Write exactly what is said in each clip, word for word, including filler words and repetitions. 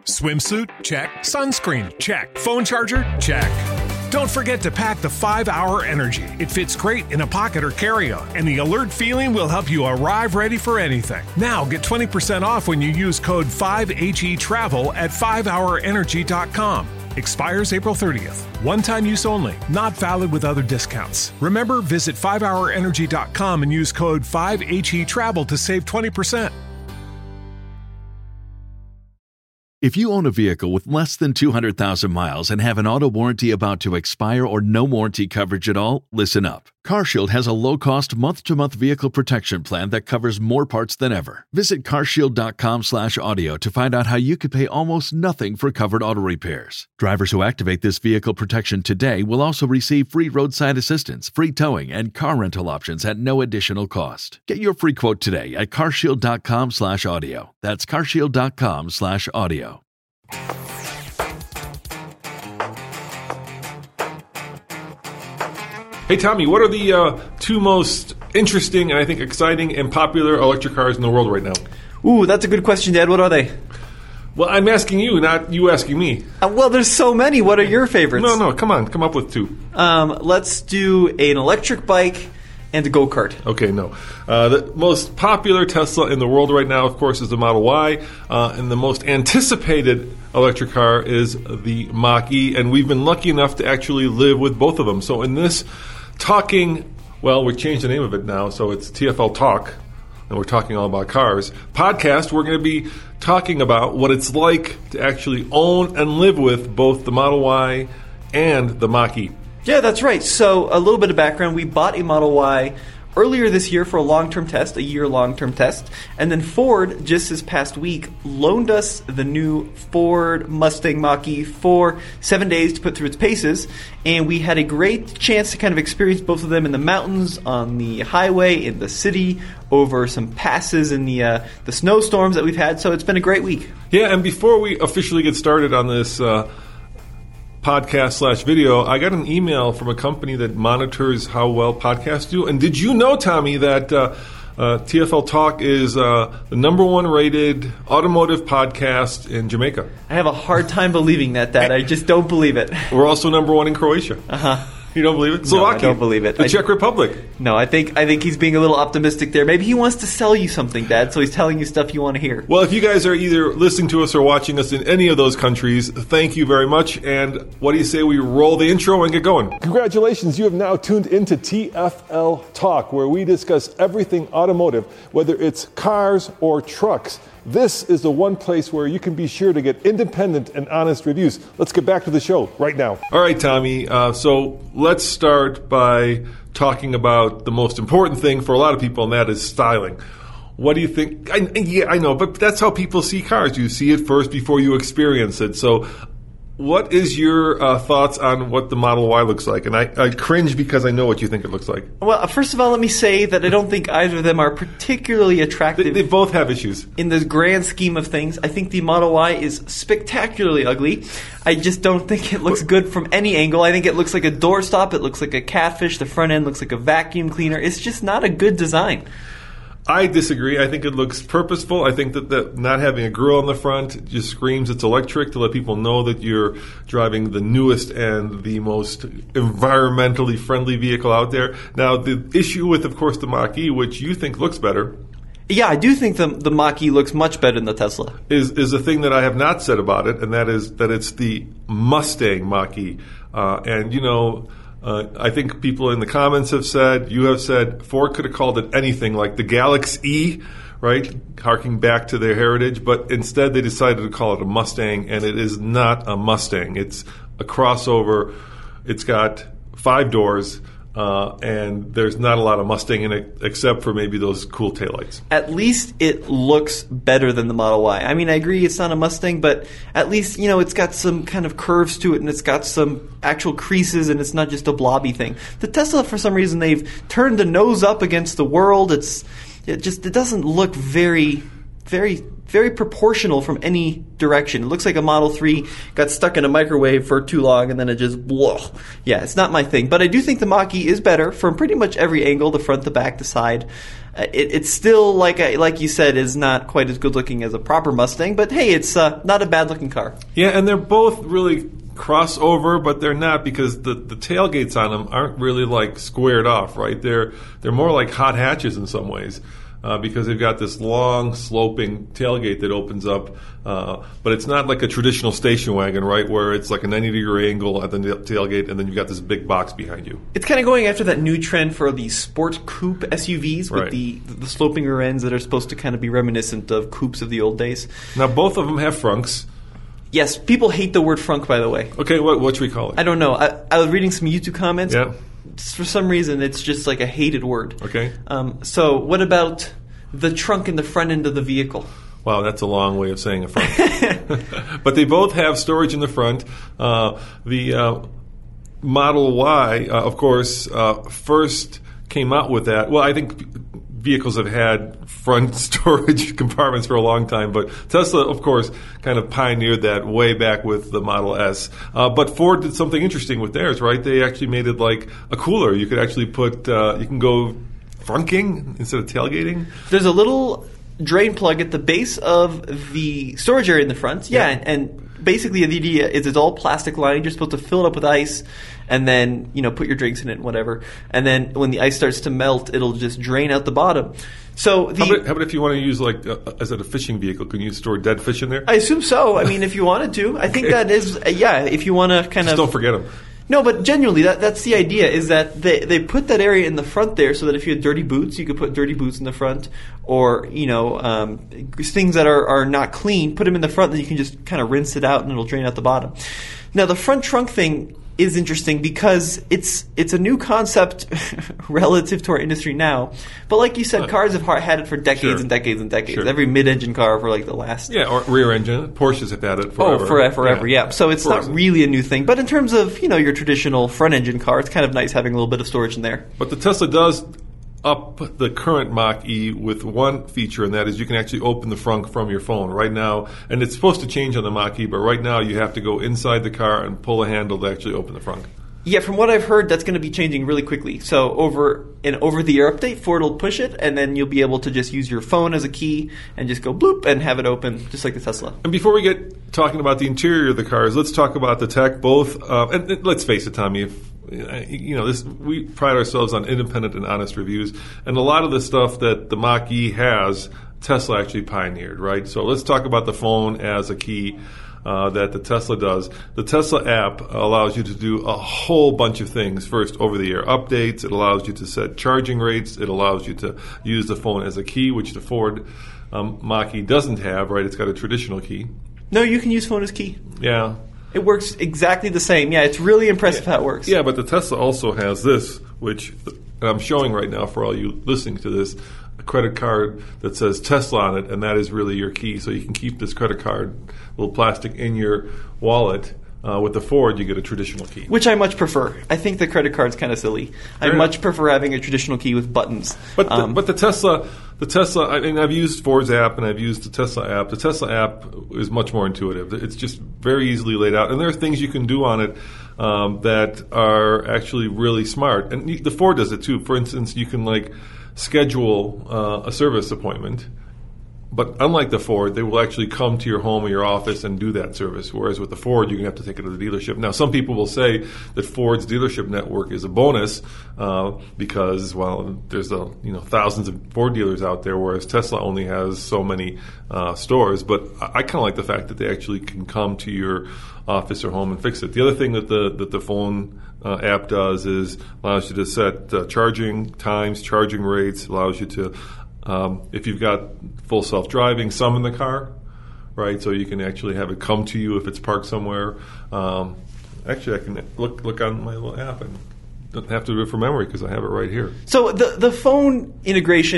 Swimsuit? Check. Sunscreen? Check. Phone charger? Check. Don't forget to pack the five hour Energy. It fits great in a pocket or carry-on, and the alert feeling will help you arrive ready for anything. Now get twenty percent off when you use code five H E travel at five hour energy dot com. Expires April thirtieth. One-time use only. Not valid with other discounts. Remember, visit five hour energy dot com and use code five H E travel to save twenty percent. If you own a vehicle with less than two hundred thousand miles and have an auto warranty about to expire or no warranty coverage at all, listen up. CarShield has a low-cost month-to-month vehicle protection plan that covers more parts than ever. Visit carshield.com slash audio to find out how you could pay almost nothing for covered auto repairs. Drivers who activate this vehicle protection today will also receive free roadside assistance, free towing, and car rental options at no additional cost. Get your free quote today at carshield.com slash audio. That's carshield.com slash audio. Hey, Tommy, what are the uh, two most interesting and I think exciting and popular electric cars in the world right now? Ooh, that's a good question, Dad. What are they? Well, I'm asking you, not you asking me. Uh, well, there's so many. What are your favorites? No, no, come on. Come up with two. Um, let's do an electric bike and a go-kart. Okay, no. Uh, the most popular Tesla in the world right now, of course, is the Model Y. Uh, and the most anticipated electric car is the Mach-E. And we've been lucky enough to actually live with both of them. So in this talking, well, we changed the name of it now, so it's T F L Talk, and we're talking all about cars. Podcast, we're going to be talking about what it's like to actually own and live with both the Model Y and the Mach-E. Yeah, that's right. So a little bit of background. We bought a Model Y earlier this year for a long-term test, a year long-term test. And then Ford, just this past week, loaned us the new Ford Mustang Mach-E for seven days to put through its paces. And we had a great chance to kind of experience both of them in the mountains, on the highway, in the city, over some passes in the uh, the snowstorms that we've had. So it's been a great week. Yeah, and before we officially get started on this uh podcast slash video, I got an email from a company that monitors how well podcasts do. And did you know, Tommy, that uh, uh, T F L Talk is uh, the number one rated automotive podcast in Jamaica? I have a hard time believing that, Dad. I just don't believe it. We're also number one in Croatia. Uh-huh. You don't believe it? No, Slovakia. I don't believe it. The I, Czech Republic. No, I think I think he's being a little optimistic there. Maybe he wants to sell you something, Dad, so he's telling you stuff you want to hear. Well, if you guys are either listening to us or watching us in any of those countries, thank you very much. And what do you say we roll the intro and get going? Congratulations, you have now tuned into T F L Talk, where we discuss everything automotive, whether it's cars or trucks. This is the one place where you can be sure to get independent and honest reviews. Let's get back to the show right now. All right, Tommy. Uh, so let's start by talking about the most important thing for a lot of people, and that is styling. What do you think? I, yeah, I know, but that's how people see cars. You see it first before you experience it. So what is your uh, thoughts on what the Model Y looks like? And I, I cringe because I know what you think it looks like. Well, first of all, let me say that I don't think either of them are particularly attractive. They, they both have issues. In the grand scheme of things, I think the Model Y is spectacularly ugly. I just don't think it looks good from any angle. I think it looks like a doorstop. It looks like a catfish. The front end looks like a vacuum cleaner. It's just not a good design. I disagree. I think it looks purposeful. I think that, that not having a grill on the front just screams it's electric to let people know that you're driving the newest and the most environmentally friendly vehicle out there. Now, the issue with, of course, the Mach-E, which you think looks better, yeah, I do think the the Mach-E looks much better than the Tesla. Is is a thing that I have not said about it, and that is that it's the Mustang Mach-E. Uh, and, you know, Uh, I think people in the comments have said, you have said, Ford could have called it anything like the Galaxy, right? Harking back to their heritage. But instead they decided to call it a Mustang, and it is not a Mustang. It's a crossover. It's got five doors, uh, and there's not a lot of Mustang in it except for maybe those cool taillights. At least it looks better than the Model Y. I mean, I agree it's not a Mustang, but at least, you know, it's got some kind of curves to it, and it's got some actual creases, and it's not just a blobby thing. The Tesla, for some reason, they've turned the nose up against the world. It's it just it doesn't look very, very very proportional from any direction. It looks like a Model three got stuck in a microwave for too long and then it just blah. Yeah, it's not my thing. But I do think the Mach-E is better from pretty much every angle, the front, the back, the side. Uh, it, it's still, like I, like you said, is not quite as good looking as a proper Mustang, but hey, it's uh, not a bad looking car. Yeah, and they're both really crossover, but they're not, because the, the tailgates on them aren't really like squared off, right? They're they're more like hot hatches in some ways. Uh, because they've got this long, sloping tailgate that opens up, uh, but it's not like a traditional station wagon, right, where it's like a ninety-degree angle at the tailgate, and then you've got this big box behind you. It's kind of going after that new trend for the sport coupe S U Vs with right. the the sloping rear ends that are supposed to kind of be reminiscent of coupes of the old days. Now, both of them have frunks. Yes, people hate the word frunk, by the way. Okay, what what should we call it? I don't know. I, I was reading some YouTube comments. Yeah. For some reason, it's just like a hated word. Okay. Um, so what about the trunk in the front end of the vehicle? Wow, that's a long way of saying a front. But they both have storage in the front. Uh, the uh, Model Y, uh, of course, uh, first came out with that. Well, I think vehicles have had front storage compartments for a long time, but Tesla, of course, kind of pioneered that way back with the Model S. Uh, but Ford did something interesting with theirs, right? They actually made it like a cooler. You could actually put, uh, you can go frunking instead of tailgating. There's a little drain plug at the base of the storage area in the front. Yeah, Yeah. and, and basically the idea is it's all plastic lining. You're supposed to fill it up with ice and then, you know, put your drinks in it and whatever. And then when the ice starts to melt, it'll just drain out the bottom. So the, how, about, how about if you want to use, like, uh, as a fishing vehicle, can you store dead fish in there? I assume so. I mean, if you wanted to. I think that is, uh, yeah, if you want to kind Just of... don't forget them. No, but genuinely, that that's the idea, is that they, they put that area in the front there so that if you had dirty boots, you could put dirty boots in the front, or, you know, um, things that are, are not clean, put them in the front, then you can just kind of rinse it out and it'll drain out the bottom. Now, the front trunk thing is interesting because it's it's a new concept relative to our industry now. But like you said, cars have had it for decades Sure. and decades and decades. Sure. Every mid-engine car for like the last... Yeah, or rear engine. Porsches have had it forever. Oh, forever, forever, yeah. So it's Forever. not really a new thing. But in terms of, you know, your traditional front-engine car, it's kind of nice having a little bit of storage in there. But the Tesla does up the current Mach-E with one feature, and that is you can actually open the frunk from your phone right now. And it's supposed to change on the Mach-E, but right now you have to go inside the car and pull a handle to actually open the frunk. Yeah, from what I've heard, that's going to be changing really quickly. So over an over-the-air update, Ford will push it, and then you'll be able to just use your phone as a key and just go bloop and have it open, just like the Tesla. And before we get talking about the interior of the cars, let's talk about the tech. Both, uh, and, and let's face it, Tommy, if you know this, we pride ourselves on independent and honest reviews, and a lot of the stuff that the Mach-E has, Tesla actually pioneered, right? So let's talk about the phone as a key. Uh, that the Tesla does. The Tesla app allows you to do a whole bunch of things. First, over-the-air updates. It allows you to set charging rates. It allows you to use the phone as a key, which the Ford um, Mach-E doesn't have, right? It's got a traditional key. No, you can use phone as key. Yeah. It works exactly the same. Yeah, it's really impressive yeah. how it works. Yeah, but the Tesla also has this, which I'm showing right now for all you listening to this, a credit card that says Tesla on it, and that is really your key. So you can keep this credit card, little plastic, in your wallet. Uh, with the Ford, you get a traditional key. Which I much prefer. I think the credit card's kind of silly. I Fair much enough. prefer having a traditional key with buttons. But the, Um, but the Tesla, the Tesla. I mean, I've used Ford's app and I've used the Tesla app. The Tesla app is much more intuitive. It's just very easily laid out, and there are things you can do on it um, that are actually really smart. And the Ford does it too. For instance, you can like schedule uh, a service appointment. But unlike the Ford, they will actually come to your home or your office and do that service. Whereas with the Ford, you're going to have to take it to the dealership. Now, some people will say that Ford's dealership network is a bonus uh, because, well, there's a, you know thousands of Ford dealers out there, whereas Tesla only has so many uh, stores. But I, I kind of like the fact that they actually can come to your office or home and fix it. The other thing that the that the phone uh, app does is allows you to set uh, charging times, charging rates, allows you to Um, if you've got full self-driving, summon the car, right? So you can actually have it come to you if it's parked somewhere. Um, actually, I can look look on my little app and don't have to do it from memory because I have it right here. So the the phone integration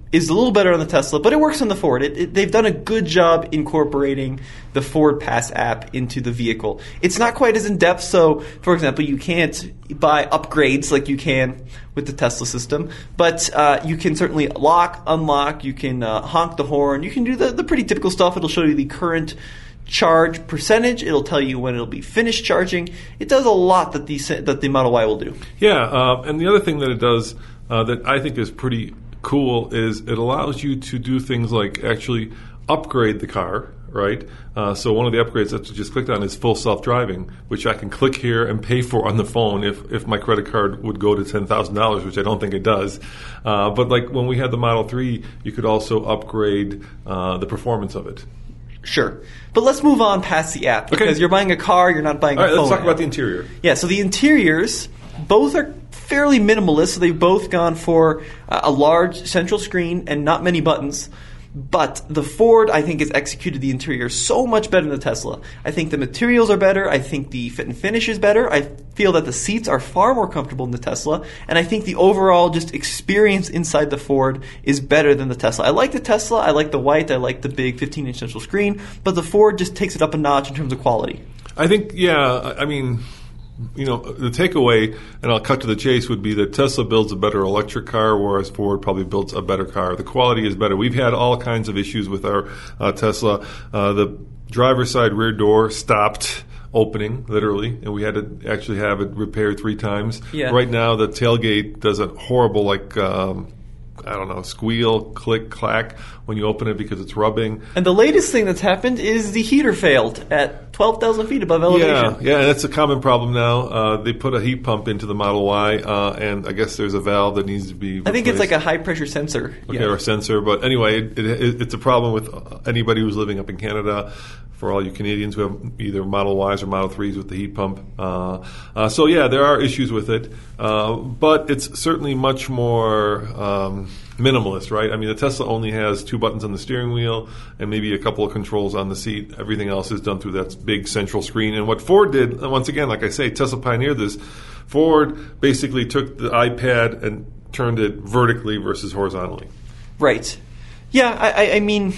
is a little better on the Tesla, but it works on the Ford. It, it, they've done a good job incorporating the Ford Pass app into the vehicle. It's not quite as in-depth, so, for example, you can't buy upgrades like you can with the Tesla system, but uh, you can certainly lock, unlock, you can uh, honk the horn, you can do the, the pretty typical stuff. It'll show you the current charge percentage. It'll tell you when it'll be finished charging. It does a lot that the, that the Model Y will do. Yeah, uh, and the other thing that it does uh, that I think is pretty cool is it allows you to do things like actually upgrade the car, right? Uh, so one of the upgrades that you just clicked on is full self-driving, which I can click here and pay for on the phone if, if my credit card would go to ten thousand dollars, which I don't think it does. Uh, but like when we had the Model three, you could also upgrade uh, the performance of it. Sure. But let's move on past the app, because Okay. you're buying a car, you're not buying All a right, phone let's talk app. about the interior. Yeah, so the interiors, both are fairly minimalist. So they've both gone for uh, a large central screen and not many buttons. But the Ford, I think, has executed the interior so much better than the Tesla. I think the materials are better. I think the fit and finish is better. I feel that the seats are far more comfortable than the Tesla. And I think the overall just experience inside the Ford is better than the Tesla. I like the Tesla. I like the white. I like the big fifteen-inch central screen. But the Ford just takes it up a notch in terms of quality. I think, yeah, I mean, you know, the takeaway, and I'll cut to the chase, would be that Tesla builds a better electric car, whereas Ford probably builds a better car. The quality is better. We've had all kinds of issues with our uh, Tesla. Uh, the driver's side rear door stopped opening, literally, and we had to actually have it repaired three times. Yeah. Right now, the tailgate does a horrible, like, um, I don't know, squeal, click, clack when you open it because it's rubbing. And the latest thing that's happened is the heater failed at twelve thousand feet above elevation. Yeah, yeah, and that's a common problem now. Uh, they put a heat pump into the Model Y, uh, and I guess there's a valve that needs to be replaced. I think it's like a high-pressure sensor. Okay, Yeah. or sensor. But anyway, it, it, it's a problem with anybody who's living up in Canada. For all you Canadians who have either Model Ys or Model threes with the heat pump. Uh, uh, so, yeah, there are issues with it. Uh, but it's certainly much more um, minimalist, right? I mean, the Tesla only has two buttons on the steering wheel and maybe a couple of controls on the seat. Everything else is done through that big central screen. And what Ford did, once again, like I say, Tesla pioneered this. Ford basically took the iPad and turned it vertically versus horizontally. Right. Yeah, I, I, I mean,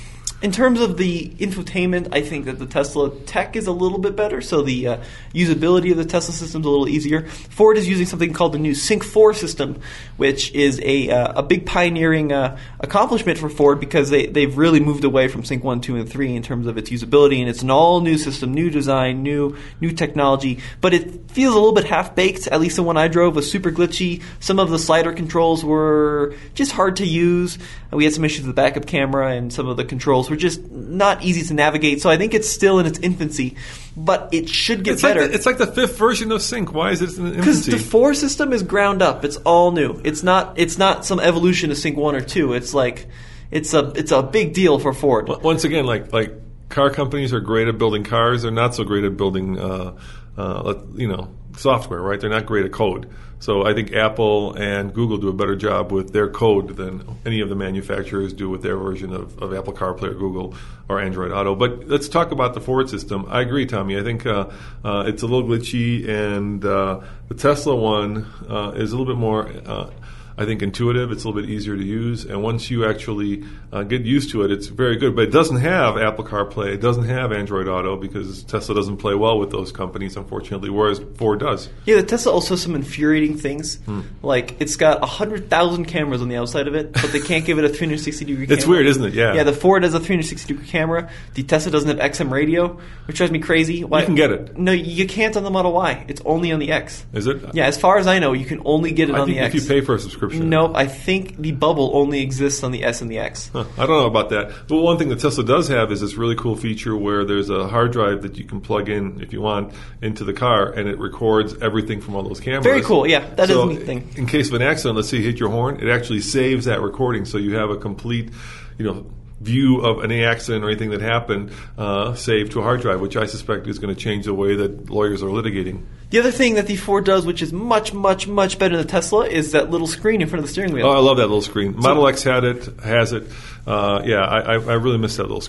in terms of the infotainment, I think that the Tesla tech is a little bit better, so the uh, usability of the Tesla system is a little easier. Ford is using something called the new Sync four system, which is a uh, a big pioneering uh, accomplishment for Ford because they, they've really moved away from Sync one, two, and three in terms of its usability, and it's an all-new system, new design, new new technology, but it feels a little bit half-baked. At least the one I drove was super glitchy. Some of the slider controls were just hard to use. We had some issues with the backup camera, and some of the controls were just not easy to navigate. So I think it's still in its infancy, but it should get It's better. like the, it's like the fifth version of Sync. Why is it in Because infancy? the four system is ground up. It's all new. It's not. It's not some evolution of Sync one or two. It's like it's a it's a big deal for Ford. Once again, like like car companies are great at building cars. They're not so great at building, uh, uh, you know, software. Right? They're not great at code. So I think Apple and Google do a better job with their code than any of the manufacturers do with their version of, of Apple CarPlay or Google or Android Auto. But let's talk about the Ford system. I agree, Tommy. I think uh, uh, it's a little glitchy, and uh, the Tesla one uh, is a little bit more, uh, I think, intuitive. It's a little bit easier to use. And once you actually uh, get used to it, it's very good. But it doesn't have Apple CarPlay. It doesn't have Android Auto because Tesla doesn't play well with those companies, unfortunately, whereas Ford does. Yeah, the Tesla also has some infuriating things. Hmm. Like, it's got one hundred thousand cameras on the outside of it, but they can't give it a three hundred sixty degree camera. It's weird, isn't it? Yeah. Yeah, the Ford has a three hundred sixty degree camera. The Tesla doesn't have X M radio, which drives me crazy. Why? You can get it. No, you can't on the Model Y. It's only on the X. Is it? Yeah, as far as I know, you can only get it I on think the if X. you pay for a subscription. Nope, I think the bubble only exists on the S and the X. Huh, I don't know about that. But one thing that Tesla does have is this really cool feature where there's a hard drive that you can plug in, if you want, into the car, and it records everything from all those cameras. Very cool, yeah. That so is a neat thing. In case of an accident, let's say you hit your horn, it actually saves that recording, so you have a complete, you know, view of any accident or anything that happened uh, saved to a hard drive, which I suspect is going to change the way that lawyers are litigating. The other thing that the Ford does, which is much, much, much better than the Tesla, is that little screen in front of the steering wheel. Oh, I love that little screen. Model X had it, has it. Uh, yeah, I, I, I really miss that little screen.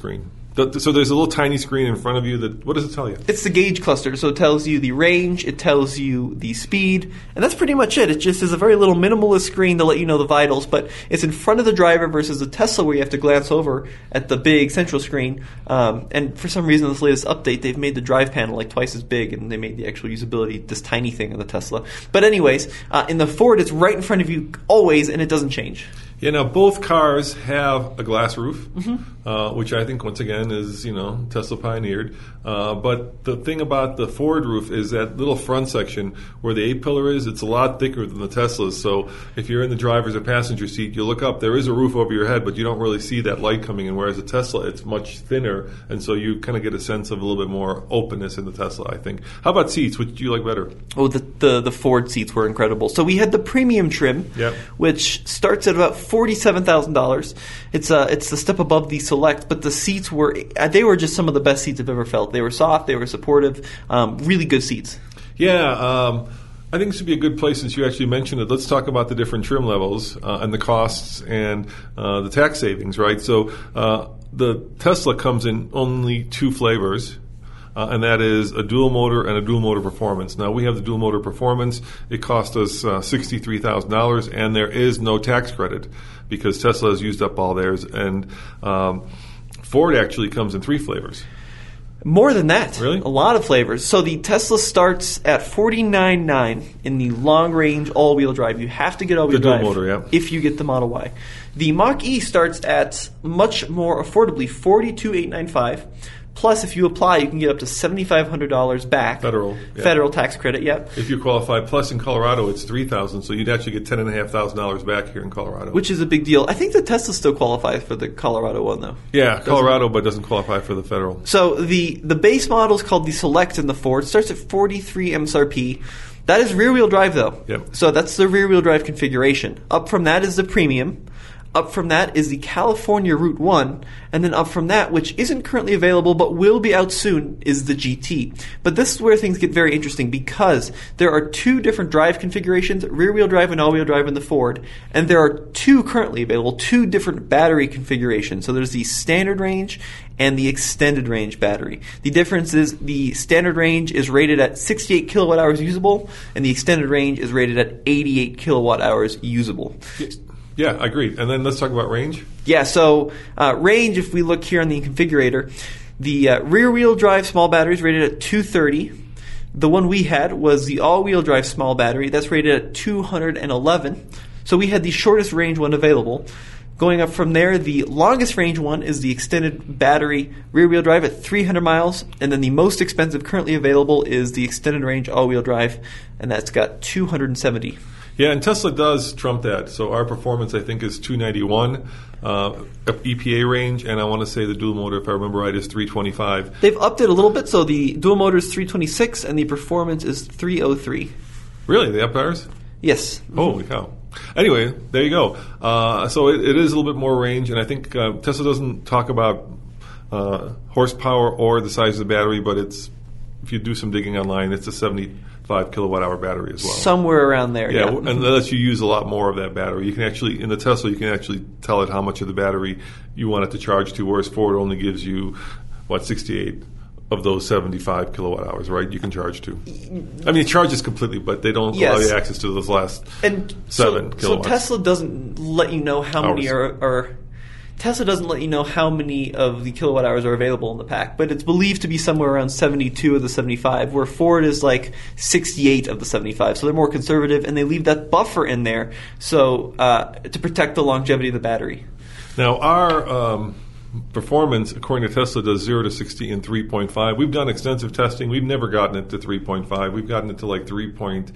The, so there's a little tiny screen in front of you that, what does it tell you? It's the gauge cluster, so it tells you the range, it tells you the speed, and that's pretty much it. It just is a very little minimalist screen to let you know the vitals, but it's in front of the driver versus the Tesla where you have to glance over at the big central screen. Um, and for some reason, this latest update, they've made the drive panel like twice as big, and they made the actual usability this tiny thing on the Tesla. But anyways, uh, in the Ford, it's right in front of you always, and it doesn't change. Yeah, now both cars have a glass roof, Mm-hmm. uh, which I think, once again, is, you know, Tesla pioneered. Uh, but the thing about the Ford roof is that little front section where the A-pillar is, it's a lot thicker than the Tesla's. So if you're in the driver's or passenger seat, you look up, there is a roof over your head, but you don't really see that light coming in, whereas the Tesla, it's much thinner, and so you kind of get a sense of a little bit more openness in the Tesla, I think. How about seats? Which do you like better? Oh, the, the, the Ford seats were incredible. So we had the premium trim, Yep. which starts at about forty-seven thousand dollars. It's uh, it's the step above the Select, but the seats were they were just some of the best seats I've ever felt. They were soft, they were supportive, um, really good seats. Yeah, um, I think this would be a good place, since you actually mentioned it. Let's talk about the different trim levels uh, and the costs and uh, the tax savings, right? So uh, the Tesla comes in only two flavors. Uh, and that is a dual motor and a dual motor performance. Now, we have the dual motor performance. It cost us uh, sixty-three thousand dollars, and there is no tax credit because Tesla has used up all theirs. And um, Ford actually comes in three flavors. More than that. Really? A lot of flavors. So the Tesla starts at forty-nine thousand nine hundred dollars in the long-range all-wheel drive. You have to get all-wheel The dual drive motor, yeah. if you get the Model Y. The Mach-E starts at much more affordably, forty-two thousand eight hundred ninety-five dollars. Plus, if you apply, you can get up to seven thousand five hundred dollars back. Federal. Yeah. Federal tax credit, yep. If you qualify. Plus, in Colorado, it's three thousand dollars, so you'd actually get ten thousand five hundred dollars back here in Colorado. Which is a big deal. I think the Tesla still qualifies for the Colorado one, though. Yeah, Doesn't Colorado, but doesn't qualify for the federal. So the, the base model is called the Select in the Ford. It starts at forty-three M S R P. That is rear-wheel drive, though. Yep. So that's the rear-wheel drive configuration. Up from that is the Premium. Up from that is the California Route one, and then up from that, which isn't currently available but will be out soon, is the G T. But this is where things get very interesting because there are two different drive configurations, rear-wheel drive and all-wheel drive in the Ford, and there are two currently available, two different battery configurations. So there's the standard range and the extended range battery. The difference is the standard range is rated at sixty-eight kilowatt hours usable, and the extended range is rated at eighty-eight kilowatt hours usable. Yeah, I agree. And then let's talk about range. Yeah, so uh, range, if we look here on the configurator, the uh, rear-wheel drive small battery is rated at two thirty. The one we had was the all-wheel drive small battery. That's rated at two hundred eleven. So we had the shortest range one available. Going up from there, the longest range one is the extended battery rear-wheel drive at three hundred miles, and then the most expensive currently available is the extended range all-wheel drive, and that's got two hundred seventy. Yeah, and Tesla does trump that. So our performance, I think, is two ninety-one uh, E P A range, and I want to say the dual motor, if I remember right, is three twenty-five. They've upped it a little bit, so the dual motor is three twenty-six, and the performance is three oh three. Really? They upped ours? Yes. Holy cow. Anyway, there you go. Uh, so it, it is a little bit more range, and I think uh, Tesla doesn't talk about uh, horsepower or the size of the battery, but it's if you do some digging online, it's a seventy-five kilowatt hour battery as well. Somewhere around there, yeah. yeah. And that lets you use a lot more of that battery. You can actually, in the Tesla, you can actually tell it how much of the battery you want it to charge to, whereas Ford only gives you, what, sixty-eight of those seventy-five kilowatt hours, right? You can charge to. I mean, it charges completely, but they don't Yes. allow you access to those last And seven so, kilowatts. So Tesla doesn't let you know how many Hours. are, are Tesla doesn't let you know how many of the kilowatt hours are available in the pack, but it's believed to be somewhere around seventy-two of the seventy-five, where Ford is like sixty-eight of the seventy-five. So they're more conservative, and they leave that buffer in there so uh, to protect the longevity of the battery. Now, our um, performance, according to Tesla, does zero to sixty in three point five. We've done extensive testing. We've never gotten it to three point five. We've gotten it to like three point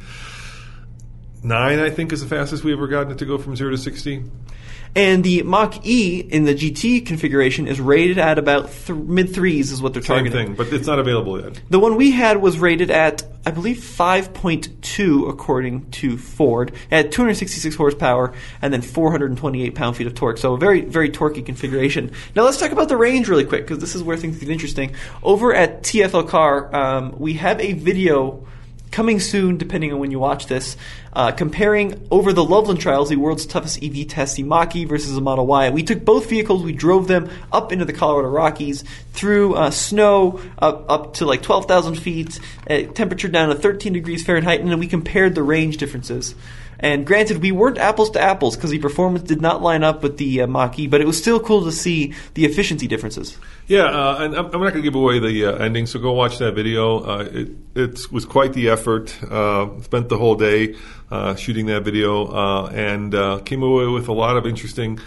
nine, I think, is the fastest we've ever gotten it to go from zero to sixty. And the Mach-E in the G T configuration is rated at about th- mid-threes is what they're Same targeting. thing, but it's not available yet. The one we had was rated at, I believe, five point two according to Ford. It had two hundred sixty-six horsepower and then four hundred twenty-eight pound-feet of torque. So a very, very torquey configuration. Now let's talk about the range really quick because this is where things get interesting. Over at T F L Car, um, we have a video coming soon, depending on when you watch this, uh, comparing over the Loveland Trials, the world's toughest E V test, the Mach-E versus the Model Y. We took both vehicles, we drove them up into the Colorado Rockies through uh, snow up, up to like twelve thousand feet, uh, temperature down to thirteen degrees Fahrenheit, and then we compared the range differences. And granted, we weren't apples to apples because the performance did not line up with the uh, Mach-E, but it was still cool to see the efficiency differences. Yeah, uh, and I'm, I'm not going to give away the uh, ending, so go watch that video. Uh, it it was quite the effort. Uh, spent the whole day uh, shooting that video, uh, and uh, came away with a lot of interesting.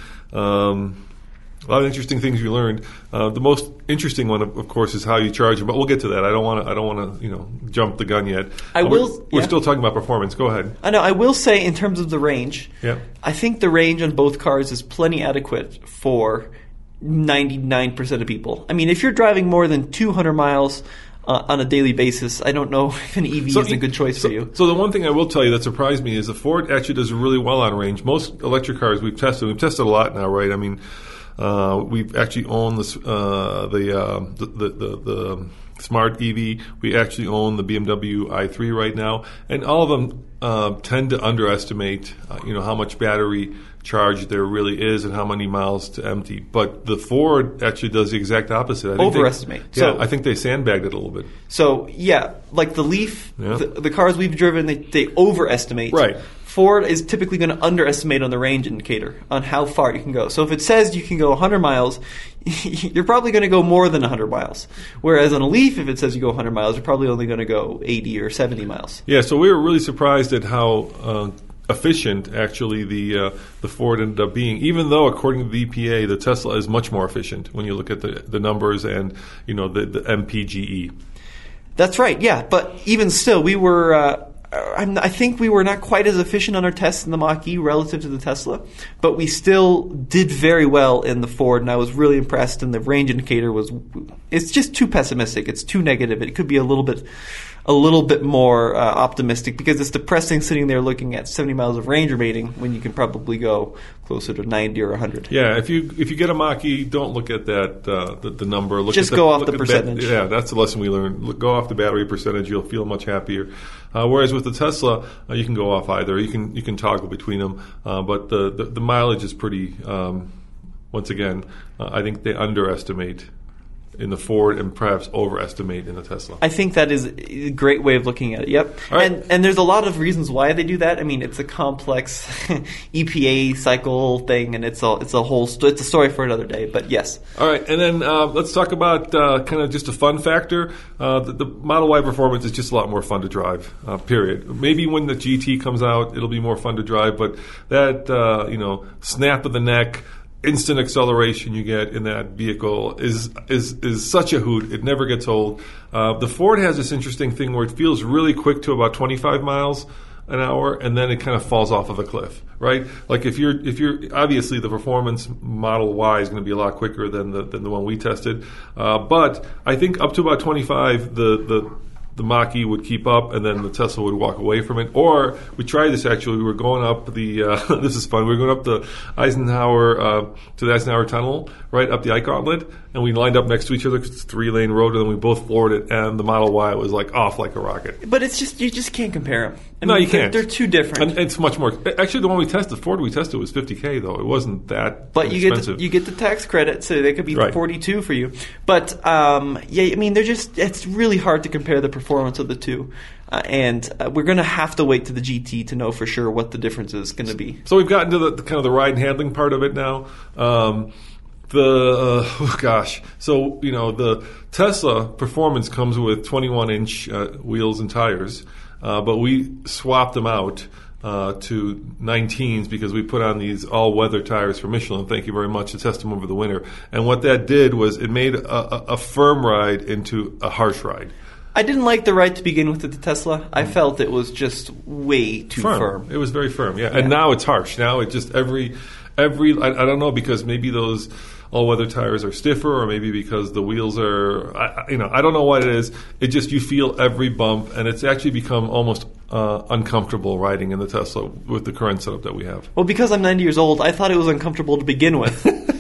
Um, A lot of interesting things you learned. Uh, the most interesting one, of, of course, is how you charge it. But we'll get to that. I don't want to. I don't want to. You know, jump the gun yet. I uh, will. We're, we're yeah. still talking about performance. Go ahead. I know. I will say, in terms of the range, yeah. I think the range on both cars is plenty adequate for ninety-nine percent of people. I mean, if you're driving more than two hundred miles uh, on a daily basis, I don't know if an E V so, is a good choice so, for you. So the one thing I will tell you that surprised me is the Ford actually does really well on range. Most electric cars we've tested, we've tested a lot now, right? I mean. Uh, we've actually owned this, uh, the, uh, the, the, the, the Smart E V. We actually own the B M W i three right now. And all of them uh, tend to underestimate, uh, you know, how much battery charge there really is and how many miles to empty. But the Ford actually does the exact opposite. I think Overestimate. They, yeah, so, I think they sandbagged it a little bit. So, yeah, like the Leaf, Yeah. the, the cars we've driven, they, they overestimate. Right. Ford is typically going to underestimate on the range indicator on how far you can go. So if it says you can go one hundred miles, you're probably going to go more than one hundred miles. Whereas on a Leaf, if it says you go one hundred miles, you're probably only going to go eighty or seventy miles. Yeah, so we were really surprised at how uh, efficient actually the uh, the Ford ended up being. Even though, according to the E P A, the Tesla is much more efficient when you look at the, the numbers and you know the, the M P G E. That's right. Yeah, but even still, we were. Uh, I'm, I think we were not quite as efficient on our tests in the Mach-E relative to the Tesla, but we still did very well in the Ford, and I was really impressed. And the range indicator was, it's just too pessimistic. It's too negative. It could be a little bit, a little bit more uh, optimistic because it's depressing sitting there looking at seventy miles of range remaining when you can probably go closer to ninety or one hundred. Yeah, if you if you get a Mach-E, don't look at that uh, the, the number. Look Just at the, go off look the at percentage. Ba- yeah, that's the lesson we learned. Look, go off the battery percentage. You'll feel much happier. Uh, whereas with the Tesla, uh, you can go off either. You can you can toggle between them. Uh, but the, the the mileage is pretty. Um, once again, uh, I think they underestimate in the Ford and perhaps overestimate in the Tesla. I think that is a great way of looking at it. Yep. All right. And and there's a lot of reasons why they do that. I mean, it's a complex E P A cycle thing, and it's a it's a whole st- it's a story for another day. But yes. All right, and then uh, let's talk about uh, kind of just a fun factor. Uh, the, the Model Y Performance is just a lot more fun to drive. Uh, period. Maybe when the G T comes out, it'll be more fun to drive. But that uh, you know snap of the neck, instant acceleration you get in that vehicle is is is such a hoot. It never gets old. Uh, the Ford has this interesting thing where it feels really quick to about twenty-five miles an hour, and then it kind of falls off of a cliff, right? Like if you're if you're obviously the performance Model Y is going to be a lot quicker than the than the one we tested, uh, but I think up to about twenty-five, the the the Mach-E would keep up, and then the Tesla would walk away from it. Or we tried this actually. We were going up the. Uh, this is fun. We were going up the Eisenhower uh, to the Eisenhower Tunnel, right up the Ike Gauntlet, and we lined up next to each other. It's a three-lane road, and then we both floored it. And the Model Y was like off like a rocket. But it's just you just can't compare them. I No, mean, you can't. They're, they're too different. And it's much more. Actually, the one we tested, the Ford we tested, was fifty K though. It wasn't that But you get expensive. the, you get the tax credit, so they could be Right. forty-two for you. But um, yeah, I mean, they're just it's really hard to compare the performance of the two, uh, and uh, we're going to have to wait to the G T to know for sure what the difference is going to be. So we've gotten to the, the kind of the ride and handling part of it now. Um, the uh, oh gosh, so you know the Tesla Performance comes with twenty-one inch uh, wheels and tires, uh, but we swapped them out uh, to nineteens because we put on these all-weather tires for Michelin. Thank you very much to test them over the winter. And what that did was it made a, a, a firm ride into a harsh ride. I didn't like the ride to begin with at the Tesla. I felt it was just way too firm. firm. It was very firm, yeah. And now it's harsh. Now it just every every I, I don't know because maybe those all-weather tires are stiffer, or maybe because the wheels are I, you know I don't know what it is. It just you feel every bump, and it's actually become almost uh, uncomfortable riding in the Tesla with the current setup that we have. Well, because I'm ninety years old, I thought it was uncomfortable to begin with.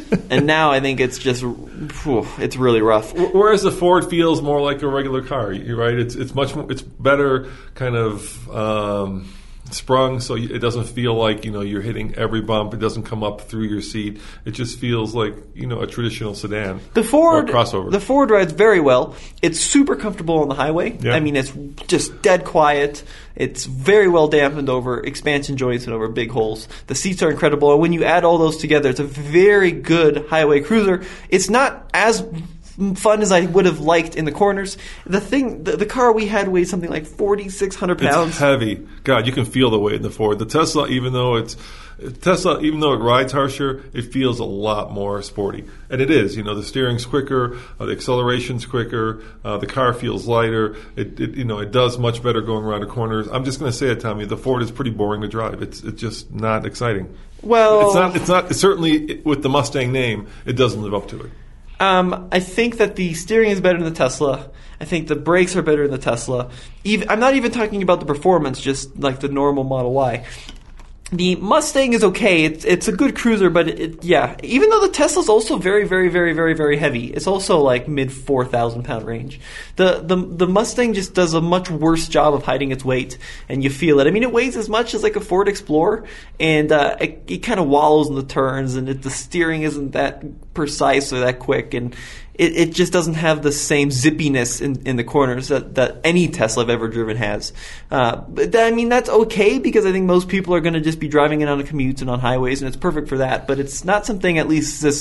and now I think it's just whew, it's really rough. Whereas the Ford feels more like a regular car, right? It's it's much more, it's better kind of um, sprung, so it doesn't feel like, you know, you're hitting every bump. It doesn't come up through your seat. It just feels like, you know, a traditional sedan. The Ford or crossover. The Ford rides very well. It's super comfortable on the highway. Yeah. I mean, it's just dead quiet. It's very well dampened over expansion joints and over big holes. The seats are incredible, and when you add all those together, it's a very good highway cruiser. It's not as fun as I would have liked in the corners. The thing, the, the car we had weighed something like forty-six hundred pounds. It's heavy. God, you can feel the weight in the Ford. The Tesla, even though it's Tesla, even though it rides harsher, it feels a lot more sporty, and it is. You know, the steering's quicker, uh, the acceleration's quicker, uh, the car feels lighter. It, it, you know, it does much better going around the corners. I'm just going to say it, Tommy. The Ford is pretty boring to drive. It's it's just not exciting. Well, it's not. It's not. Certainly, with the Mustang name, it doesn't live up to it. Um, I think that the steering is better in the Tesla. I think the brakes are better in the Tesla. Even, I'm not even talking about the performance, just like the normal Model Y. The Mustang is okay. It's it's a good cruiser, but it, it yeah. Even though the Tesla's also very, very, very, very, very heavy, it's also like mid four thousand pound range. The the the Mustang just does a much worse job of hiding its weight, and you feel it. I mean, it weighs as much as like a Ford Explorer, and uh, it, it kind of wallows in the turns, and it, the steering isn't that precise or that quick, and it, it just doesn't have the same zippiness in, in the corners that, that any Tesla I've ever driven has. Uh, but I mean, that's okay because I think most people are going to just be driving it on a commute and on highways, and it's perfect for that. But it's not something, at least this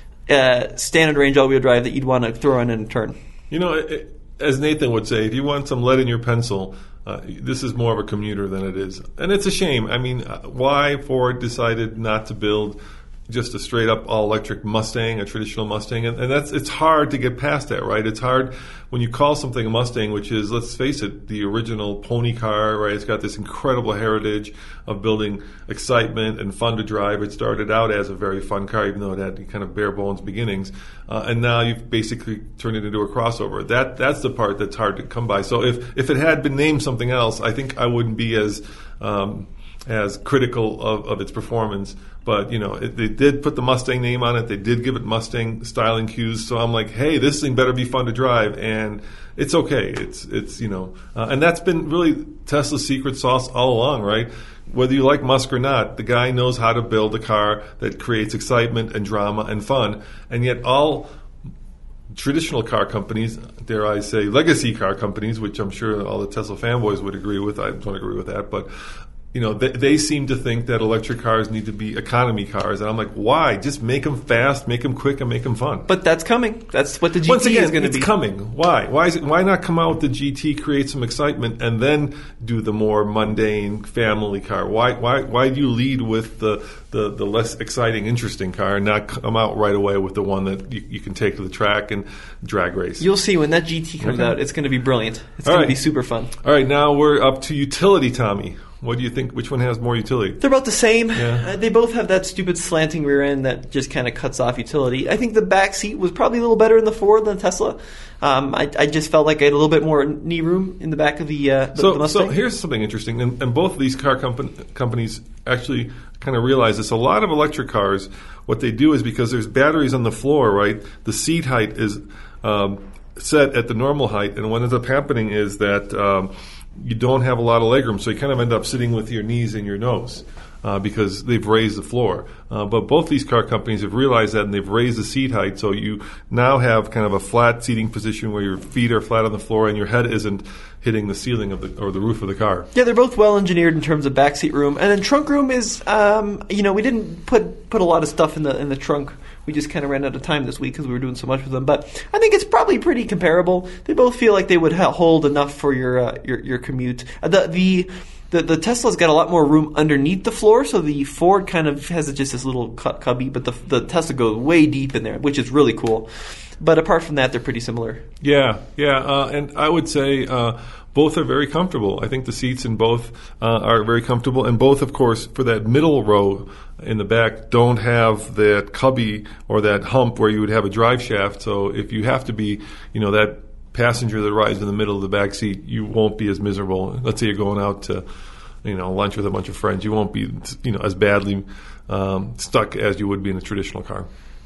uh, standard range all-wheel drive, that you'd want to throw in and turn. You know, it, as Nathan would say, if you want some lead in your pencil, uh, this is more of a commuter than it is. And it's a shame. I mean, why Ford decided not to build just a straight up all electric Mustang, a traditional Mustang, and, and that's it's hard to get past that, right? It's hard when you call something a Mustang, which is, let's face it, the original pony car, right? It's got this incredible heritage of building excitement and fun to drive. It started out as a very fun car, even though it had kind of bare bones beginnings, uh, and now you've basically turned it into a crossover. That that's the part that's hard to come by. So if if it had been named something else, I think I wouldn't be as um, as critical of, of its performance. But, you know, it, they did put the Mustang name on it. They did give it Mustang styling cues. So I'm like, hey, this thing better be fun to drive. And it's okay. It's, it's you know, uh, and that's been really Tesla's secret sauce all along, right? Whether you like Musk or not, the guy knows how to build a car that creates excitement and drama and fun. And yet all traditional car companies, dare I say legacy car companies, which I'm sure all the Tesla fanboys would agree with. I don't agree with that. But you know, they, they seem to think that electric cars need to be economy cars. And I'm like, why? Just make them fast, make them quick, and make them fun. But that's coming. That's what the G T Once again, is going to it's be. coming. Why? Why is it? Why not come out with the G T, create some excitement, and then do the more mundane family car? Why? Why? Why do you lead with the the, the less exciting, interesting car, and not come out right away with the one that you, you can take to the track and drag race? You'll see when that G T comes Okay. out. It's going to be brilliant. It's All going right. to be super fun. All right, now we're up to utility, Tommy. What do you think? Which one has more utility? They're about the same. Yeah. Uh, they both have that stupid slanting rear end that just kind of cuts off utility. I think the back seat was probably a little better in the Ford than the Tesla. Um, I, I just felt like I had a little bit more knee room in the back of the, uh, the, So, the Mustang. so here's something interesting, and, and both of these car compan- companies actually kind of realize this. A lot of electric cars, what they do is because there's batteries on the floor, right? The seat height is um, set at the normal height, and what ends up happening is that um, you don't have a lot of legroom, so you kind of end up sitting with your knees in your nose. Uh, because they've raised the floor. Uh, but both these car companies have realized that, and they've raised the seat height, so you now have kind of a flat seating position where your feet are flat on the floor and your head isn't hitting the ceiling of the or the roof of the car. Yeah, they're both well engineered in terms of backseat room, and then trunk room is, um, you know, we didn't put put a lot of stuff in the in the trunk. We just kind of ran out of time this week because we were doing so much with them. But I think it's probably pretty comparable. They both feel like they would ha- hold enough for your uh, your, your commute. Uh, the the The, the Tesla's got a lot more room underneath the floor, so the Ford kind of has just this little cu- cubby, but the the Tesla goes way deep in there, which is really cool. But apart from that, they're pretty similar. Yeah, yeah, uh, and I would say uh, both are very comfortable. I think the seats in both uh, are very comfortable, and both, of course, for that middle row in the back, don't have that cubby or that hump where you would have a drive shaft. So if you have to be, you know, that passenger that rides in the middle of the back seat, you won't be as miserable. Let's say you're going out to, you know, lunch with a bunch of friends, you won't be, you know, as badly um, stuck as you would be in a traditional car.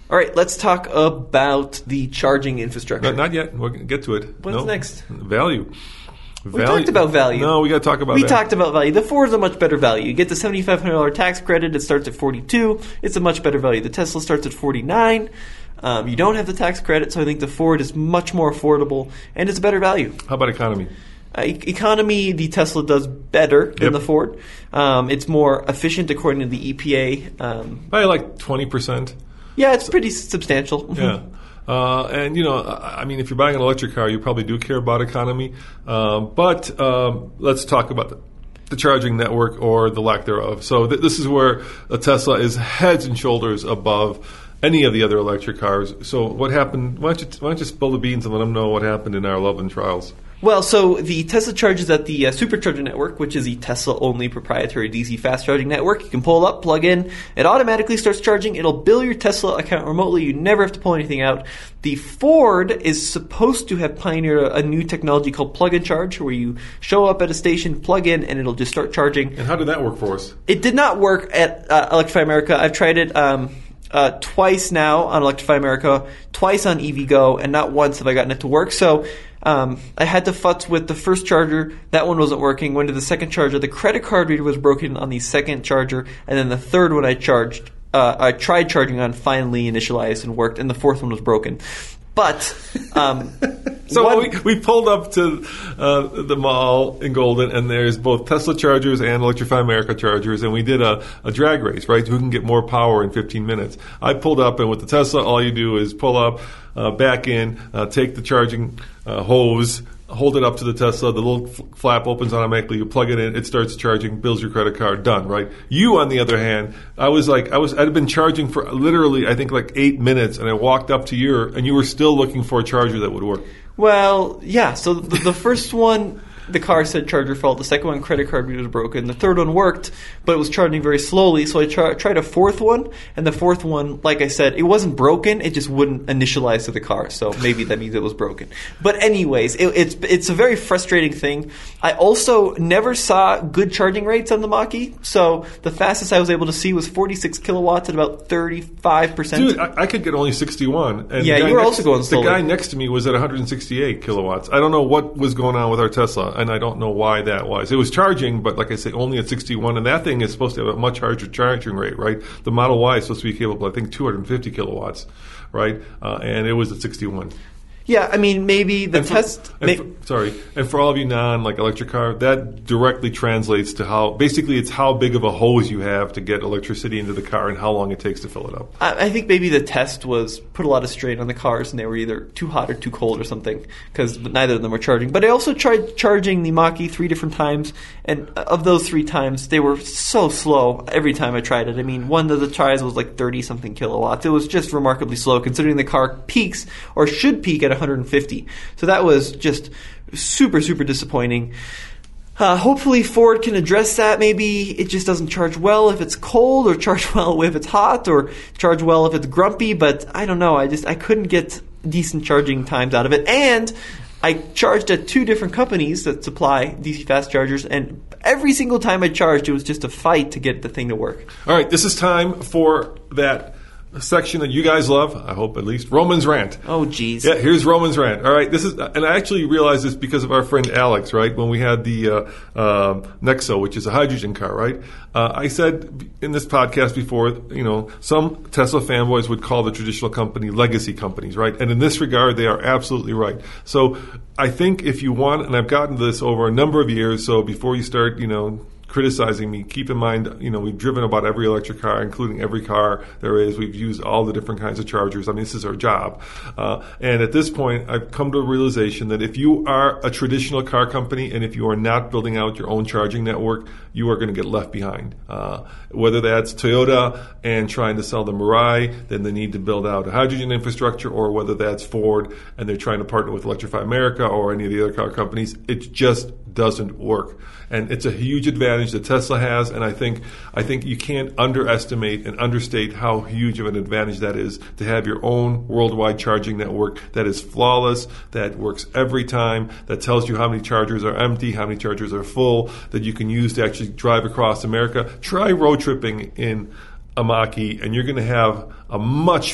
All right, let's talk about the charging infrastructure. Not, not yet. We'll get to it. What's no. next? Value. We talked about value. No, we got to talk about We value. talked about value. The Ford is a much better value. You get the seventy-five hundred dollars tax credit. It starts at forty-two dollars. It's a much better value. The Tesla starts at forty-nine dollars. Um, you don't have the tax credit, so I think the Ford is much more affordable, and it's a better value. How about economy? Uh, e- economy, the Tesla does better than Yep. the Ford. Um, it's more efficient according to the E P A. Um, By like twenty percent. yeah, it's pretty substantial. Yeah. Uh, and, you know, I I mean, if you're buying an electric car, you probably do care about economy. Um, but um, let's talk about the, the charging network or the lack thereof. So th- this is where a Tesla is heads and shoulders above any of the other electric cars. So what happened? Why don't you, why don't you spill the beans and let them know what happened in our love and trials? Well, so the Tesla charges at the uh, Supercharger network, which is the Tesla-only proprietary D C fast charging network. You can pull it up, plug in, it automatically starts charging. It'll bill your Tesla account remotely. You never have to pull anything out. The Ford is supposed to have pioneered a, a new technology called plug and charge, where you show up at a station, plug in, and it'll just start charging. And how did that work for us? It did not work at uh, Electrify America. I've tried it um, uh, twice now on Electrify America, twice on EVgo, and not once have I gotten it to work. So um, I had to futz with the first charger. That one wasn't working. Went to the second charger. The credit card reader was broken on the second charger. And then the third one I charged, uh, I tried charging on, finally initialized and worked. And the fourth one was broken. But um, So one, we, we pulled up to uh, the mall in Golden, and there's both Tesla chargers and Electrify America chargers, and we did a, a drag race, right? Who can get more power in fifteen minutes? I pulled up, and with the Tesla, all you do is pull up, uh, back in, uh, take the charging uh, hose, hold it up to the Tesla, the little f- flap opens automatically, you plug it in, it starts charging, bills your credit card, done, right? You, on the other hand, I was like, I was, I'd been charging for literally, I think like eight minutes, and I walked up to your, and you were still looking for a charger that would work. Well, yeah. So the, the first one, the car said charger fault. The second one, credit card reader was broken. The third one worked, but it was charging very slowly. So I tra- tried a fourth one, and the fourth one, like I said, it wasn't broken. It just wouldn't initialize to the car. So maybe that means it was broken. But anyways, it, it's it's a very frustrating thing. I also never saw good charging rates on the Mach-E. So the fastest I was able to see was forty-six kilowatts at about thirty-five percent. Dude, I, I could get only sixty-one. And Yeah, the guy you were next- also going slowly. The guy next to me was at one hundred sixty-eight kilowatts. I don't know what was going on with our Tesla, and I don't know why that was. It was charging, but like I say, only at sixty-one, and that thing is supposed to have a much higher charging rate, right? The Model Y is supposed to be capable, I think, two hundred fifty kilowatts, right? Uh, and it was at sixty-one. Yeah, I mean, maybe the And for- test... and may- for- sorry, and for all of you non like electric car, that directly translates to how basically it's how big of a hose you have to get electricity into the car and how long it takes to fill it up. I I think maybe the test was put a lot of strain on the cars, and they were either too hot or too cold or something, because neither of them were charging. But I also tried charging the Mach-E three different times, and of those three times, they were so slow every time I tried it. I mean, one of the tries was like thirty-something kilowatts. It was just remarkably slow, considering the car peaks, or should peak, at one hundred fifty. So that was just super, super disappointing. Uh, hopefully Ford can address that. Maybe it just doesn't charge well if it's cold, or charge well if it's hot, or charge well if it's grumpy. But I don't know. I just I couldn't get decent charging times out of it. And I charged at two different companies that supply D C fast chargers, and every single time I charged, it was just a fight to get the thing to work. All right, this is time for that section that you guys love, I hope at least, Roman's Rant. Oh, geez. Yeah, here's Roman's Rant. All right, this is, and I actually realized this because of our friend Alex, right? When we had the uh, uh, Nexo, which is a hydrogen car, right? Uh, I said in this podcast before, you know, some Tesla fanboys would call the traditional company legacy companies, right? And in this regard, they are absolutely right. So I think if you want, and I've gotten this over a number of years, so before you start, you know, criticizing me, keep in mind, you know, we've driven about every electric car, including every car there is. We've used all the different kinds of chargers. I mean, this is our job. Uh, and at this point, I've come to a realization that if you are a traditional car company and if you are not building out your own charging network, you are going to get left behind. Uh, whether that's Toyota and trying to sell the Mirai, then they need to build out a hydrogen infrastructure, or whether that's Ford and they're trying to partner with Electrify America or any of the other car companies, it just doesn't work. And it's a huge advantage that Tesla has, and I think I think you can't underestimate and understate how huge of an advantage that is to have your own worldwide charging network that is flawless, that works every time, that tells you how many chargers are empty, how many chargers are full, that you can use to actually drive across America. Try road tripping in a Mach-E, and you're going to have a much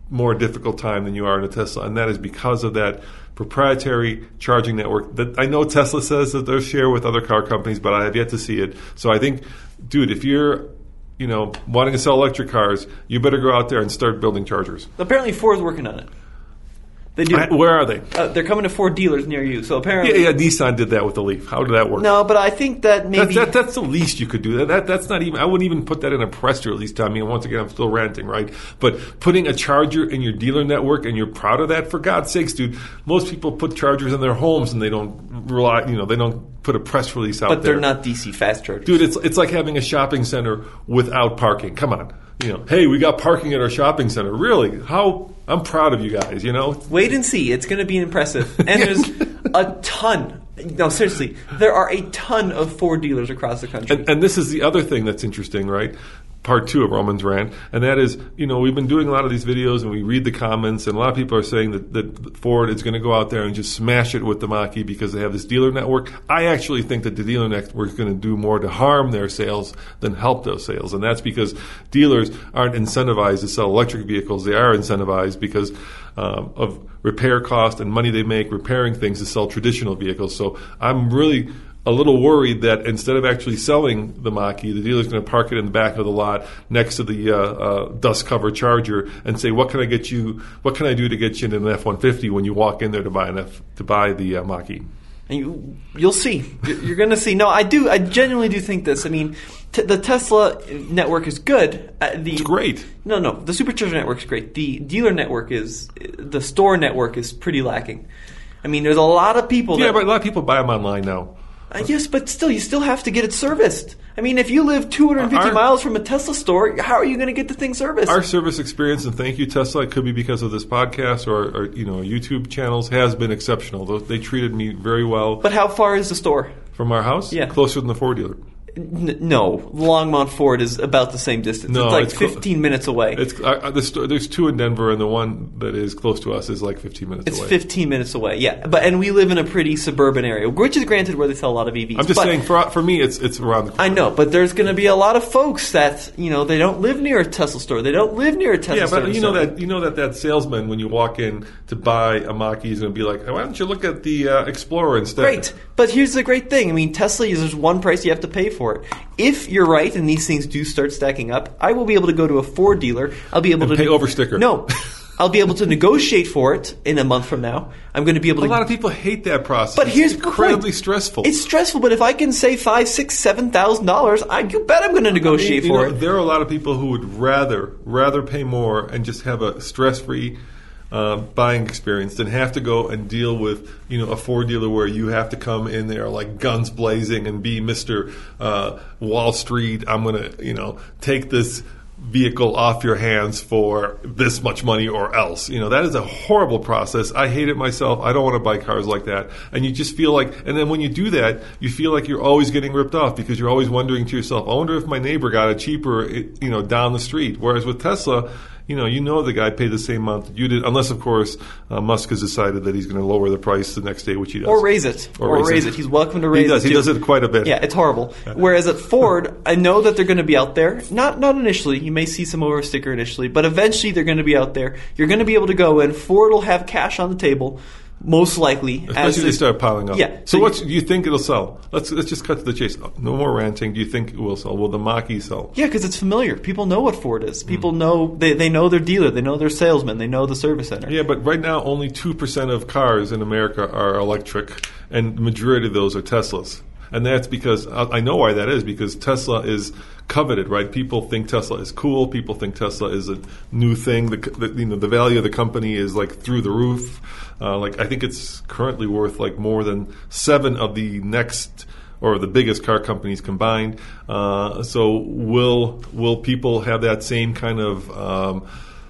more difficult time than you are in a Tesla, and that is because of that proprietary charging network that I know Tesla says that they'll share with other car companies, but I have yet to see it. So I think, dude, if you're you know wanting to sell electric cars, you better go out there and start building chargers. Apparently Ford's working on it. They do. I, where are they? Uh, they're coming to Ford dealers near you. So apparently, yeah, yeah. Nissan did that with the Leaf. How did that work? No, but I think that maybe that's, that, that's the least you could do. That, that that's not even. I wouldn't even put that in a press release. I mean, once again, I'm still ranting, right? But putting a charger in your dealer network and you're proud of that, for God's sakes, dude. Most people put chargers in their homes and they don't rely. You know, they don't put a press release out there. But they're not D C fast chargers, dude. It's it's like having a shopping center without parking. Come on. You know, hey, we got parking at our shopping center. Really? How? I'm proud of you guys, you know? Wait and see. It's going to be impressive. And there's a ton. No, seriously. There are a ton of Ford dealers across the country. And, and this is the other thing that's interesting, right? Part two of Roman's rant, and that is, you know, we've been doing a lot of these videos and we read the comments, and a lot of people are saying that, that Ford is going to go out there and just smash it with the Mach-E because they have this dealer network. I actually think that the dealer network is going to do more to harm their sales than help those sales, and that's because dealers aren't incentivized to sell electric vehicles. They are incentivized because um, of repair cost and money they make repairing things to sell traditional vehicles. So I'm really a little worried that instead of actually selling the Mach-E, the dealer's going to park it in the back of the lot next to the uh, uh, dust-covered Charger and say, "What can I get you? What can I do to get you into an F one fifty?" when you walk in there to buy an F, to buy the uh, Mach-E. And you, you'll see. You're going to see. No, I do. I genuinely do think this. I mean, t- the Tesla network is good. Uh, the, it's great. No, no. The Supercharger network is great. The dealer network is, the store network is pretty lacking. I mean, there's a lot of people. Yeah, that, but a lot of people buy them online now. Uh, yes, but still, you still have to get it serviced. I mean, if you live two hundred fifty our, miles from a Tesla store, how are you going to get the thing serviced? Our service experience, and thank you, Tesla, it could be because of this podcast or, or you know YouTube channels, has been exceptional. They treated me very well. But how far is the store? From our house? Yeah. Closer than the Ford dealer. N- no, Longmont Ford is about the same distance. No, it's like it's cl- fifteen minutes away. It's uh, the sto- there's two in Denver, and the one that is close to us is like fifteen minutes it's away. It's fifteen minutes away, yeah. But and we live in a pretty suburban area, which is granted where they sell a lot of E Vs. I'm just but saying, for for me, it's it's around the corner. I know, but there's going to be a lot of folks that you know they don't live near a Tesla store. They don't live near a Tesla yeah, store. Yeah, but you know that you know that that salesman, when you walk in to buy a Mach-E, is going to be like, "Why don't you look at the uh, Explorer instead?" Great, but here's the great thing. I mean, Tesla uses one price you have to pay for it. If you're right, and these things do start stacking up, I will be able to go to a Ford dealer. I'll be able and to pay over sticker. No, I'll be able to negotiate for it in a month from now. I'm going to be able a to. A lot of people hate that process. But here's it's the incredibly point. stressful. It's stressful, but if I can save five, six, seven thousand dollars, I you bet I'm going to negotiate you for know, it. There are a lot of people who would rather rather pay more and just have a stress-free Uh, buying experience than have to go and deal with, you know, a Ford dealer where you have to come in there like guns blazing and be Mister Uh, Wall Street. I'm going to, you know, take this vehicle off your hands for this much money or else. You know, that is a horrible process. I hate it myself. I don't want to buy cars like that. And you just feel like, and then when you do that, you feel like you're always getting ripped off because you're always wondering to yourself, I wonder if my neighbor got it cheaper, you know, down the street. Whereas with Tesla, you know, you know the guy paid the same amount that you did, unless, of course, uh, Musk has decided that he's going to lower the price the next day, which he does. Or raise it. Or, or raise, raise it. it. He's welcome to raise he does. it. He too. does it quite a bit. Yeah, it's horrible. Whereas at Ford, I know that they're going to be out there. Not not initially. You may see some over sticker initially, but eventually they're going to be out there. You're going to be able to go in. Ford will have cash on the table. Most likely, especially as they, they start piling up. Yeah. So, so what do you think it'll sell? Let's let's just cut to the chase. No more ranting. Do you think it will sell? Will the Mach-E sell? Yeah, because it's familiar. People know what Ford is. People mm. know they they know their dealer. They know their salesman. They know the service center. Yeah, but right now only two percent of cars in America are electric, and the majority of those are Teslas. And that's because I know why that is, because Tesla is coveted, right? People think Tesla is cool. People think Tesla is a new thing. The, the you know the value of the company is like through the roof. Uh, like I think it's currently worth like more than seven of the next or the biggest car companies combined. Uh, so will will people have that same kind of um,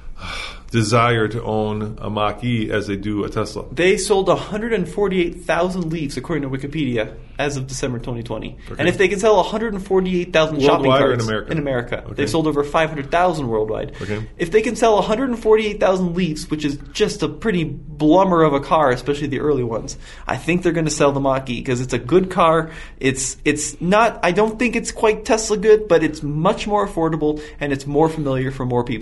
desire to own a Mach-E as they do a Tesla? They sold one hundred forty-eight thousand Leafs, according to Wikipedia, as of December twenty twenty. Okay. And if they can sell one hundred forty-eight thousand shopping carts or in America, in America, okay. they've sold over five hundred thousand worldwide. Okay. If they can sell one hundred forty-eight thousand Leafs, which is just a pretty blummer of a car, especially the early ones, I think they're going to sell the Mach-E because it's a good car. It's it's not. I don't think it's quite Tesla good, but it's much more affordable and it's more familiar for more people.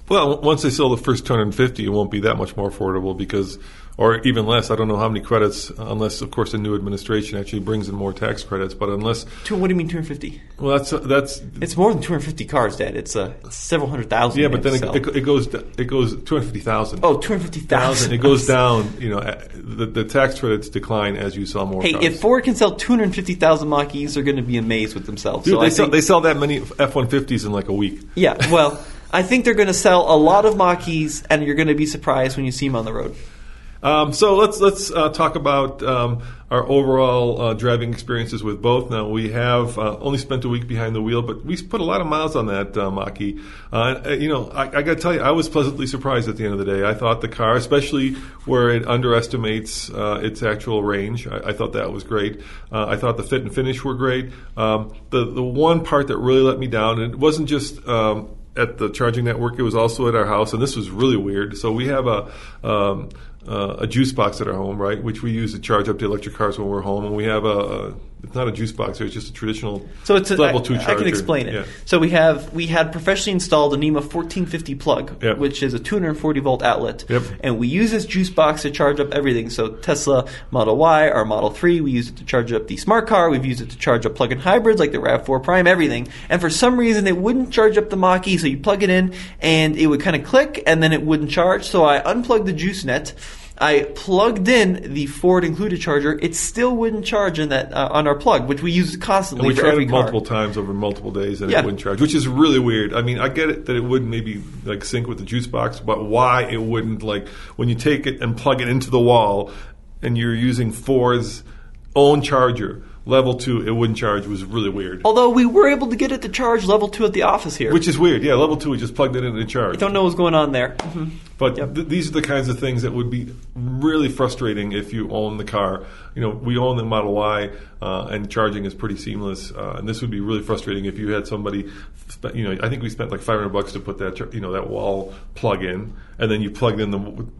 Well, once they sell the first two hundred fifty, it won't be that much more affordable because, or even less. I don't know how many credits, unless, of course, the new administration actually brings in more tax credits. But unless, Two, what do you mean two hundred fifty? well, that's that's It's more than two hundred fifty cars, Dad. It's, uh, it's several hundred thousand. yeah, they but then have it, to it, sell. it goes it goes two hundred fifty thousand. Oh, two hundred fifty thousand. It goes down. You know, uh, the, the tax credits decline as you sell more. Hey, cars. if Ford can sell two hundred fifty thousand Mach-E's, they're going to be amazed with themselves. Dude, so they I sell think, they sell that many F one fifties in like a week. yeah, well, I think they're going to sell a lot of Mach-E's, and you're going to be surprised when you see them on the road. Um, so let's let's uh, talk about um, our overall uh, driving experiences with both. Now we have uh, only spent a week behind the wheel, but we put a lot of miles on that uh, Mach-E. Uh, you know, I, I got to tell you, I was pleasantly surprised at the end of the day. I thought the car, especially where it underestimates uh, its actual range, I, I thought that was great. Uh, I thought the fit and finish were great. Um, the the one part that really let me down, and it wasn't just um, at the charging network, it was also at our house, and this was really weird. So we have a um, Uh, a juice box at our home, right, which we use to charge up the electric cars when we're home. And we have a, a it's not a juice box, it's just a traditional So it's a, level I, two charger. I can explain it. Yeah. So we have we had professionally installed a NEMA fourteen fifty plug, Yep. which is a two hundred forty volt outlet, Yep. and we use this juice box to charge up everything. So Tesla Model Y, our Model three, we use it to charge up the smart car. We've used it to charge up plug-in hybrids like the RAV four Prime, everything. And for some reason, it wouldn't charge up the Mach-E. So you plug it in, and it would kind of click, and then it wouldn't charge. So I unplugged the juice net. I plugged in the Ford included charger. It still wouldn't charge in that uh, on our plug, which we use constantly And we for tried every it car. multiple times over multiple days, and Yeah. it wouldn't charge, which is really weird. I mean, I get it that it wouldn't maybe like sync with the juice box, but why it wouldn't, like when you take it and plug it into the wall, and you're using Ford's own charger, level two, it wouldn't charge, was really weird. Although we were able to get it to charge level two at the office here. Which is weird. Yeah, level two, we just plugged it in and charged. I don't know what's going on there. Mm-hmm. But Yep. th- these are the kinds of things that would be really frustrating if you own the car. You know, we own the Model Y, uh, and charging is pretty seamless. Uh, and this would be really frustrating if you had somebody, spe- you know, I think we spent like five hundred bucks to put that, char- you know, that wall plug in, and then you plugged in the,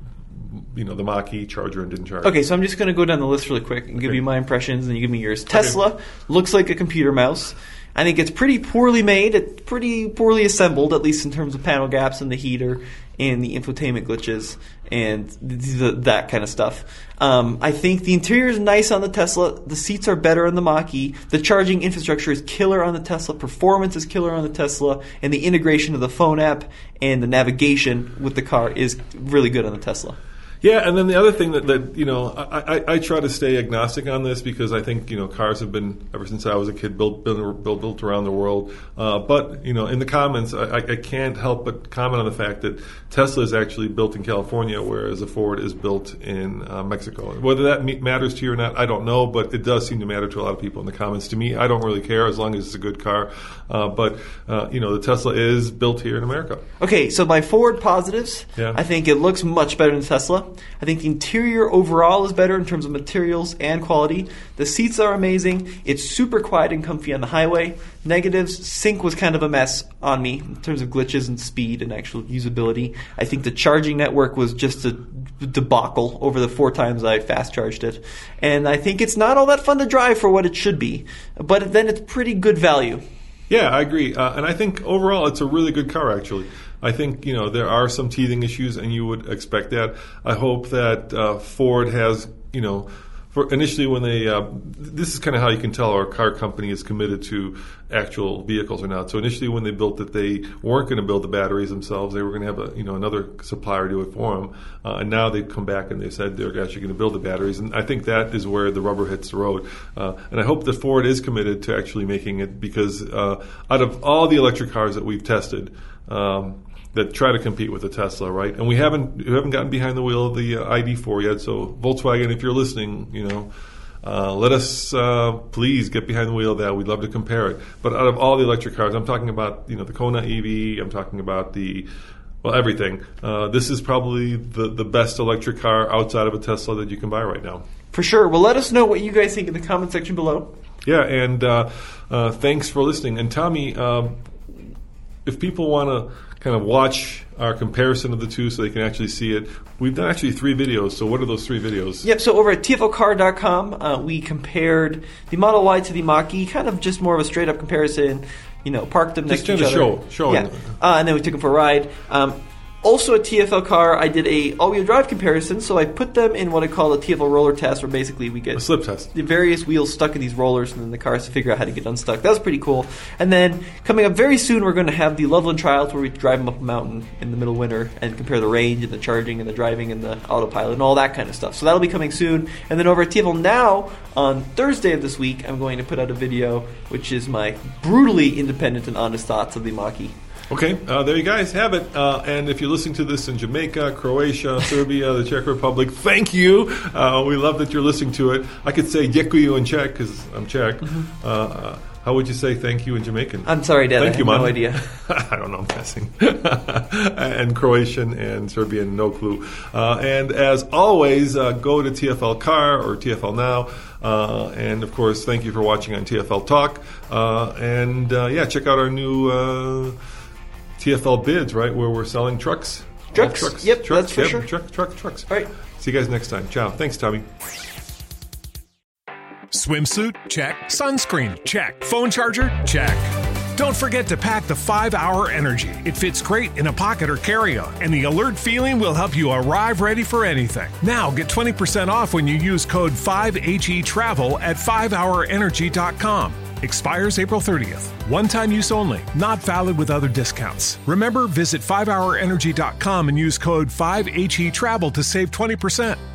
you know, the Mach-E charger and didn't charge. Okay, so I'm just going to go down the list really quick and give Okay. you my impressions, and you give me yours. Tesla looks like a computer mouse. I think it's pretty poorly made. It's pretty poorly assembled, at least in terms of panel gaps and the heater and the infotainment glitches and th- th- that kind of stuff. Um, I think the interior is nice on the Tesla. The seats are better on the Mach-E. The charging infrastructure is killer on the Tesla. Performance is killer on the Tesla. And the integration of the phone app and the navigation with the car is really good on the Tesla. Yeah, and then the other thing that, that you know, I, I, I try to stay agnostic on this because I think, you know, cars have been, ever since I was a kid, built built, built, built around the world. Uh, but, you know, in the comments, I, I can't help but comment on the fact that Tesla is actually built in California, whereas a Ford is built in uh, Mexico. Whether that me- matters to you or not, I don't know, but it does seem to matter to a lot of people in the comments. To me, I don't really care as long as it's a good car. Uh, but, uh, you know, the Tesla is built here in America. Okay, so my Ford positives, Yeah. I think it looks much better than Tesla. I think the interior overall is better in terms of materials and quality. The seats are amazing. It's super quiet and comfy on the highway. Negatives, sync was kind of a mess on me in terms of glitches and speed and actual usability. I think the charging network was just a debacle over the four times I fast charged it. And I think it's not all that fun to drive for what it should be. But then it's pretty good value. Yeah, I agree. Uh, and I think overall it's a really good car, actually. I think, you know, there are some teething issues, and you would expect that. I hope that uh, Ford has, you know, for initially when they, uh, this is kind of how you can tell our car company is committed to actual vehicles or not. So initially when they built it, they weren't going to build the batteries themselves. They were going to have a, you know, another supplier do it for them. Uh, and now they've come back and they said they're actually going to build the batteries. And I think that is where the rubber hits the road. Uh, and I hope that Ford is committed to actually making it, because uh, out of all the electric cars that we've tested, um, that try to compete with the Tesla, right? And we haven't we haven't gotten behind the wheel of the uh, I D four yet. So Volkswagen, if you're listening, you know, uh, let us uh, please get behind the wheel of that. We'd love to compare it. But out of all the electric cars, I'm talking about, you know, the Kona E V. I'm talking about the well everything. Uh, this is probably the the best electric car outside of a Tesla that you can buy right now. For sure. Well, let us know what you guys think in the comment section below. Yeah, and uh, uh, thanks for listening. And Tommy, um, if people want to kind of watch our comparison of the two so they can actually see it, we've done actually three videos. So what are those three videos? Yep, so over at T F L car dot com, uh, we compared the Model Y to the Mach-E, kind of just more of a straight-up comparison, you know, parked them next Just to each trying other. to show, showing. Yeah, uh, and then we took them for a ride. Um, Also at T F L Car, I did a all-wheel drive comparison, so I put them in what I call a T F L roller test, where basically we get A slip test. the various wheels stuck in these rollers, and then the car has to figure out how to get unstuck. That was pretty cool. And then coming up very soon, we're going to have the Loveland Trials, where we drive them up a mountain in the middle of winter and compare the range and the charging and the driving and the autopilot and all that kind of stuff. So that'll be coming soon. And then over at T F L Now, on Thursday of this week, I'm going to put out a video, which is my brutally independent and honest thoughts of the Mach-E. Okay, uh, there you guys have it. Uh, and if you're listening to this in Jamaica, Croatia, Serbia, the Czech Republic, thank you. Uh, we love that you're listening to it. I could say děkuji in Czech because I'm Czech. Mm-hmm. Uh, how would you say thank you in Jamaican? I'm sorry, Dad. Thank I you, have man. no idea. I don't know, I'm guessing. And Croatian and Serbian, no clue. Uh, and as always, uh, go to T F L Car or T F L Now. Uh, and, of course, thank you for watching on T F L Talk. Uh, and, uh, yeah, check out our new uh, T F L Bids, right, where we're selling trucks. Trucks. All trucks. Yep, trucks. that's for yep. sure. Truck, truck, trucks. All right. See you guys next time. Ciao. Thanks, Tommy. Swimsuit? Check. Sunscreen? Check. Phone charger? Check. Don't forget to pack the five hour Energy. It fits great in a pocket or carry-on, and the alert feeling will help you arrive ready for anything. Now get twenty percent off when you use code five H E travel at five hour energy dot com. Expires April thirtieth. One-time use only. Not valid with other discounts. Remember, visit five hour energy dot com and use code five H E travel to save twenty percent.